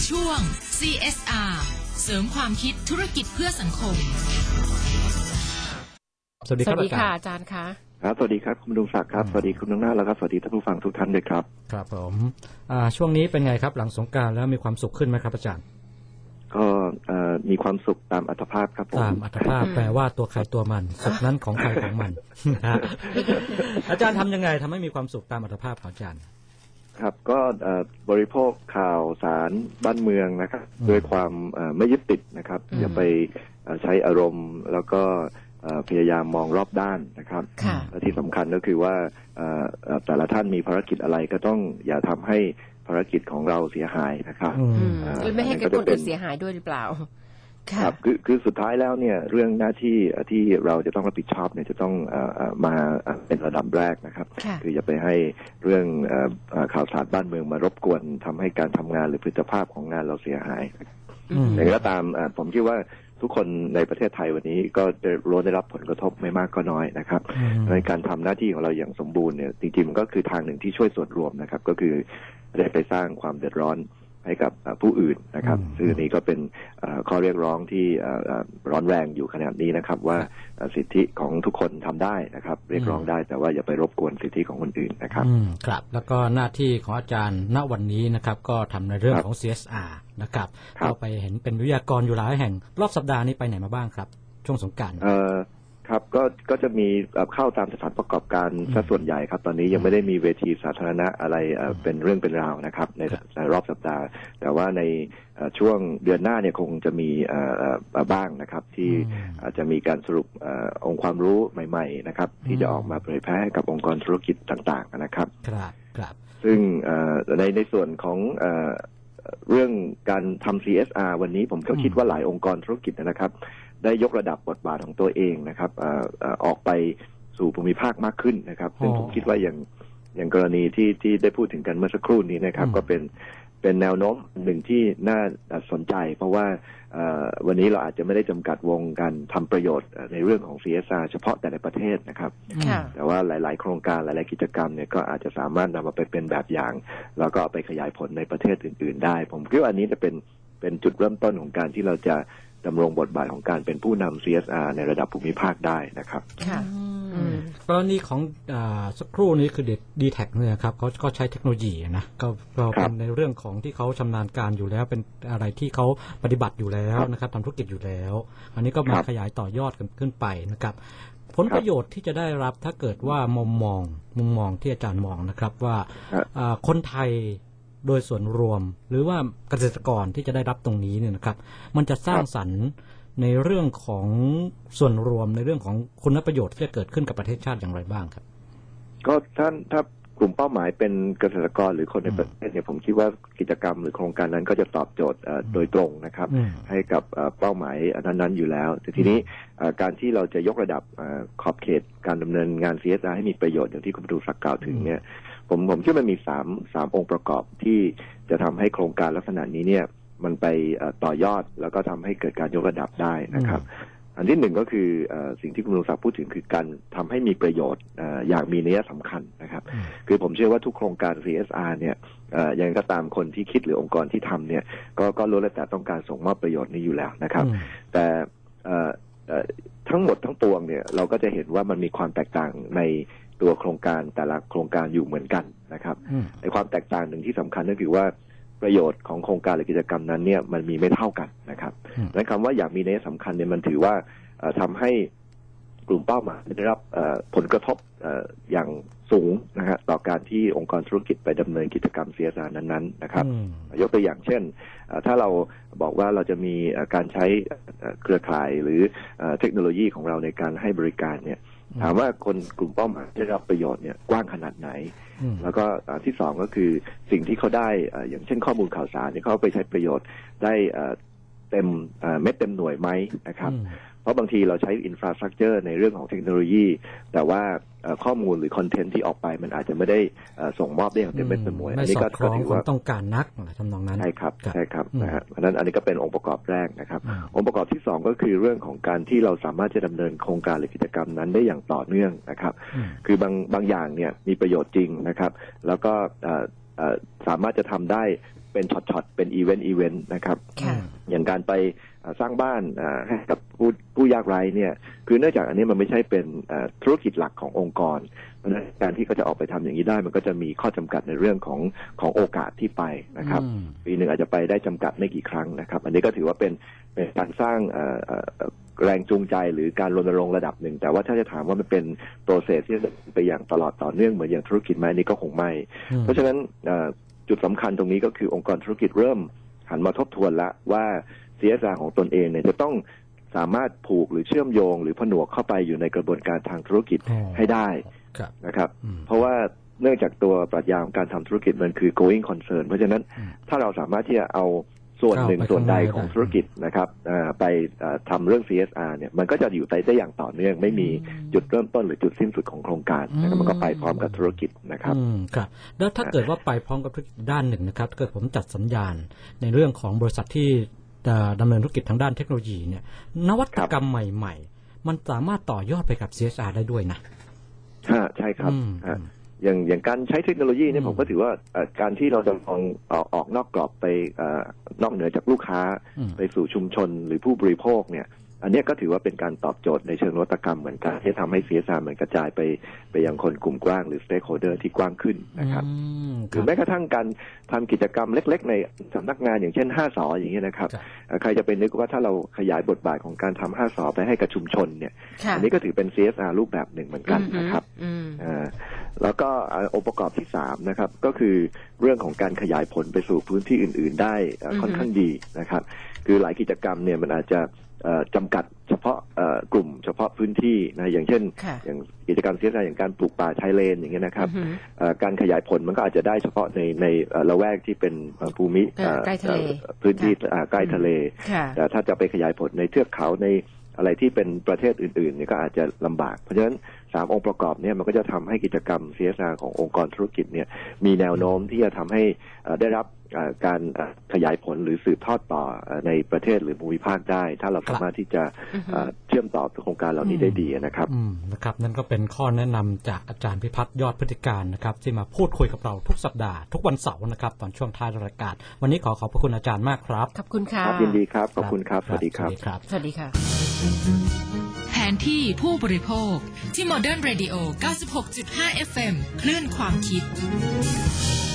ช่วง CSR เสริมความคิดธุรกิจเพื่อสังคมสวัสดีค่ะอาจารย์คะครับสวัสดีครับคุณดวงศักดิ์ครับสวัสดีคุณน้องนาแล้วก็สวัสดีท่านผู้ฟังทุกท่านด้วยครับครับผมช่วงนี้เป็นไงครับหลังสงกรานต์แล้วมีความสุขขึ้นไหมครับอาจารย์ก็มีความสุขตามอัตภาพครับผมตามอัตภาพแปลว่าตัวใครตัวมันสุขนั้นของใครของมันอาจารย์ทำยังไงทำให้มีความสุขตามอัตภาพของอาจารย์ครับก็บริโภคข่าวสารบ้านเมืองนะครับด้วยความไม่ยึดติดนะครับอย่าไปใช้อารมณ์แล้วก็พยายามมองรอบด้านนะครับและที่สำคัญก็คือว่าแต่ละท่านมีภารกิจอะไรก็ต้องอย่าทำให้ภารกิจของเราเสียหายนะครับไม่ให้คนอื่นเสียหายด้วยหรือเปล่าครับคือสุดท้ายแล้วเนี่ยเรื่องหน้าที่ที่เราจะต้องรับผิดชอบเนี่ยจะต้องมาเป็นระดับแรกนะครับคืออย่าไปให้เรื่องข่าวสารบ้านเมืองมารบกวนทำให้การทำงานหรือผลิตภาพของงานเราเสียหายอย่างไรก็ตามผมคิดว่าทุกคนในประเทศไทยวันนี้ก็จะล้วนได้รับผลกระทบไม่มากก็น้อยนะครับในการทำหน้าที่ของเราอย่างสมบูรณ์เนี่ยจริงๆมันก็คือทางหนึ่งที่ช่วยส่วนรวมนะครับก็คือได้ไปสร้างความเดือดร้อนให้กับผู้อื่นนะครับซึ่งนี้ก็เป็นข้อเรียกร้องที่ร้อนแรงอยู่ขนาดนี้นะครับว่าสิทธิของทุกคนทำได้นะครับเรียกร้องได้แต่ว่าอย่าไปรบกวนสิทธิของคนอื่นนะครับครับแล้วก็หน้าที่ของอาจารย์ณวันนี้นะครับก็ทำในเรื่องของ CSR นะครับเราไปเห็นเป็นวิทยากรอยู่หลายแห่งรอบสัปดาห์นี้ไปไหนมาบ้างครับช่วงสงกรานต์ครับก็จะมีเข้าตามสถานประกอบการซะส่วนใหญ่ครับตอนนี้ยังไม่ได้มีเวทีสาธารณะอะไรเป็นเรื่องเป็นราวนะครับในรอบสัปดาห์แต่ว่าในช่วงเดือนหน้าเนี่ยคงจะมีบ้างนะครับที่อาจจะมีการสรุปองค์ความรู้ใหม่ๆนะครับที่จะออกมาเผยแพร่กับองค์กรธุรกิจต่างๆนะครับครับซึ่งในส่วนของเรื่องการทำ CSR วันนี้ผมก็คิดว่าหลายองค์กรธุรกิจนะครับได้ยกระดับบทบาทของตัวเองนะครับออกไปสู่ภูมิภาคมากขึ้นนะครับซึ่งผมคิดว่าอย่างกรณีที่ได้พูดถึงกันเมื่อสักครู่นี้นะครับก็เป็นแนวโน้มหนึ่งที่น่าสนใจเพราะว่าวันนี้เราอาจจะไม่ได้จำกัดวงการทำประโยชน์ในเรื่องของ CSR เฉพาะแต่ในประเทศนะครับแต่ว่าหลายๆโครงการหลายๆกิจกรรมเนี่ยก็อาจจะสามารถนำมาเป็นแบบอย่างแล้วก็เอาไปขยายผลในประเทศอื่นๆได้ผมคิดว่าอันนี้จะเป็นจุดเริ่มต้นของการที่เราจะดำรงบทบาทของการเป็นผู้นำ CSR ในระดับภูมิภาคได้นะครับกรณีของสักครู่นี้คือD-Tech เนี่ยครับเขาก็ใช้เทคโนโลยีนะก็เป็นในเรื่องของที่เขาชำนาญการอยู่แล้วเป็นอะไรที่เขาปฏิบัติอยู่แล้วนะครับทำธุรกิจอยู่แล้วอันนี้ก็มาขยายต่อยอดกันขึ้นไปนะครับผลประโยชน์ที่จะได้รับถ้าเกิดว่ามุมมองที่อาจารย์มองนะครับว่าคนไทยโดยส่วนรวมหรือว่าเกษตรกรที่จะได้รับตรงนี้เนี่ยนะครับมันจะสร้างสรรค์ในเรื่องของส่วนรวมในเรื่องของคุณประโยชน์ที่จะเกิดขึ้นกับประเทศชาติอย่างไรบ้างครับก็ถ้ากลุ่มเป้าหมายเป็นเกษตรกรหรือคนในประเทศเนี่ยผมคิดว่ากิจกรรมหรือโครงการนั้นก็จะตอบโจทย์โดยตรงนะครับให้กับเป้าหมายนั้นๆอยู่แล้วแต่ทีนี้การที่เราจะยกระดับขอบเขตการดำเนินงาน CSR ให้มีประโยชน์อย่างที่คุณประดูศักดิ์กล่าวถึงเนี่ยผมคิดว่ามันมี3องค์ประกอบที่จะทำให้โครงการลักษณะนี้เนี่ยมันไปต่อยอดแล้วก็ทำให้เกิดการยกระดับได้นะครับอันที่หนึ่งก็คือสิ่งที่คุณลุงศักดิ์พูดถึงคือการทำให้มีประโยชน์อย่างมีนัยสำคัญนะครับคือผมเชื่อว่าทุกโครงการ CSR เนี่ยยังก็ตามคนที่คิดหรือองค์กรที่ทำเนี่ยก็ล้วนแล้วแต่ต้องการส่งมอบประโยชน์นี้อยู่แล้วนะครับแต่ทั้งหมดทั้งปวงเนี่ยเราก็จะเห็นว่ามันมีความแตกต่างในตัวโครงการแต่ละโครงการอยู่เหมือนกันนะครับในความแตกต่างหนึ่งที่สำคัญก็คือว่าประโยชน์ของโครงการหรือกิจกรรมนั้นเนี่ยมันมีไม่เท่ากันนะครับและคำว่าอย่างมีนัยสำคัญเนี่ยมันถือว่าทำให้กลุ่มเป้าหมายได้รับผลกระทบอย่างสูงนะฮะต่อการที่องค์กรธุรกิจไปดำเนินกิจกรรม CSR นั้นๆนะครับยกตัวอย่างเช่นถ้าเราบอกว่าเราจะมีการใช้เครือข่ายหรือเทคโนโลยีของเราในการให้บริการเนี่ยถามว่าคนกลุ่มเป้าหมายได้รับประโยชน์เนี่ยกว้างขนาดไหนแล้วก็ที่สองก็คือสิ่งที่เขาได้อย่างเช่นข้อมูลข่าวสารที่เขาไปใช้ประโยชน์ได้เต็มเม็ดเต็มหน่วยไหมนะครับเพราะบางทีเราใช้อินฟราสตรัคเจอร์ในเรื่องของเทคโนโลยีแต่ว่าข้อมูลหรือคอนเทนต์ที่ออกไปมันอาจจะไม่ได้ส่งมอบได้อย่างเต็มเม็ดเต็มหน่วยอันนี้ก็ถือว่าต้องการนักทำนองนั้นใช่ครับนะฮะเพราะฉะนั้นอันนี้ก็เป็นองค์ประกอบแรกนะครับองค์ประกอบที่สองก็คือเรื่องของการที่เราสามารถจะดำเนินโครงการหรือกิจกรรมนั้นได้อย่างต่อเนื่องนะครับคือบางอย่างเนี่ยมีประโยชน์จริงนะครับแล้วก็สามารถจะทำได้เป็นช็อตๆเป็นอีเวนต์นะครับอย่างการไปสร้างบ้านให้กับผู้ยากไร้เนี่ยคือเนื่องจากอันนี้มันไม่ใช่เป็นธุรกิจหลักขององค์กรเพราะฉะนั้นการที่เขาจะออกไปทำอย่างนี้ได้มันก็จะมีข้อจำกัดในเรื่องของโอกาสที่ไปนะครับปีหนึ่งอาจจะไปได้จำกัดไม่กี่ครั้งนะครับอันนี้ก็ถือว่าเป็นการสร้างแรงจูงใจหรือการรณรงค์ระดับหนึ่งแต่ว่าถ้าจะถามว่ามันเป็นโปรเซสที่ไปอย่างตลอดต่อเนื่องเหมือนอย่างธุรกิจไหมนี่ก็คงไม่เพราะฉะนั้นจุดสำคัญตรงนี้ก็คือองค์กรธุรกิจเริ่มหันมาทบทวนแล้วว่า CSR ของตนเองเนี่ยจะต้องสามารถผูกหรือเชื่อมโยงหรือผนวกเข้าไปอยู่ในกระบวนการทางธุรกิจให้ได้นะครับเพราะว่าเนื่องจากตัวปรัชญาของการทำธุรกิจมันคือ going concern เพราะฉะนั้นถ้าเราสามารถที่จะเอาส่วนหนึ่งส่วนใดของธุรกิจนะครับไปทำเรื่อง CSR เนี่ยมันก็จะอยู่ได้อย่างต่อเนื่องไม่มีจุดเริ่มต้นหรือจุดสิ้นสุดของโครงการนะครับมันก็ไปพร้อมกับธุรกิจนะครับครับแล้วถ้าเกิดว่าไปพร้อมกับธุรกิจด้านหนึ่งนะครับเกิดผมจัดสัญญาณในเรื่องของบริษัทที่ดำเนินธุรกิจทางด้านเทคโนโลยีเนี่ยนวัตกรรมใหม่ๆมันสามารถต่อยอดไปกับ CSR ได้ด้วยนะใช่ครับอย่างการใช้เทคโนโลยีเนี่ยผมก็ถือว่าการที่เราจะออกนอกกรอบไปนอกเหนือจากลูกค้าไปสู่ชุมชนหรือผู้บริโภคเนี่ยอันนี้ก็ถือว่าเป็นการตอบโจทย์ในเชิงนวัตกรรมเหมือนกันที่ทำให้ CSR มันกระจายไปยังคนกลุ่มกว้างหรือ stakeholder ที่กว้างขึ้นนะครับหรือแม้กระทั่งการทำกิจกรรมเล็กๆในสำนักงานอย่างเช่น5 สอย่างเงี้ยนะครับใครจะเป็นนึกว่าถ้าเราขยายบทบาทของการทำ5 สไปให้กับชุมชนเนี่ยอันนี้ก็ถือเป็น CSR รูปแบบหนึ่งเหมือนกันนะครับแล้วก็องค์ประกอบที่3นะครับก็คือเรื่องของการขยายผลไปสู่พื้นที่อื่นๆได้ค่อนข้างดีนะครับคือหลายกิจกรรมเนี่ยมันอาจจะจำกัดเฉพาะกลุ่มเฉพาะพื้นที่นะอย่างเช่นอย่างกิจกรรมเสียสละอย่างการปลูกป่าชายเลนอย่างเงี้ยนะครับการขยายผลมันก็อาจจะได้เฉพาะในละแวกที่เป็นภูมิใกล้ทะเลพื้นที่ใกล้ทะเลแต่ถ้าจะไปขยายผลในเทือกเขาในอะไรที่เป็นประเทศอื่นๆเนี่ยก็อาจจะลำบากเพราะฉะนั้น3 องค์ประกอบเนี่ยมันก็จะทำให้กิจกรรม CSR ขององค์กรธุรกิจเนี่ยมีแนวโน้มที่จะทำให้ได้รับการขยายผลหรือสืบทอดต่อในประเทศหรือภูมิภาคได้ถ้าเราสามารถที่จะเชื่อมต่อโครงการเหล่านี้ได้ดีนะครับนะครับนั่นก็เป็นข้อแนะนำจากอาจารย์พิพัฒน์ยอดพฤติการนะครับที่มาพูดคุยกับเราทุกสัปดาห์ทุกวันเสาร์นะครับตอนช่วงท้ายรายการวันนี้ขอบพระคุณอาจารย์มากครับขอบคุณค่ะยินดีครับขอบคุณครับสวัสดีครับสวัสดีค่ะแผนที่ผู้บริโภคที่ Modern Radio 96.5 FM คลื่นความคิด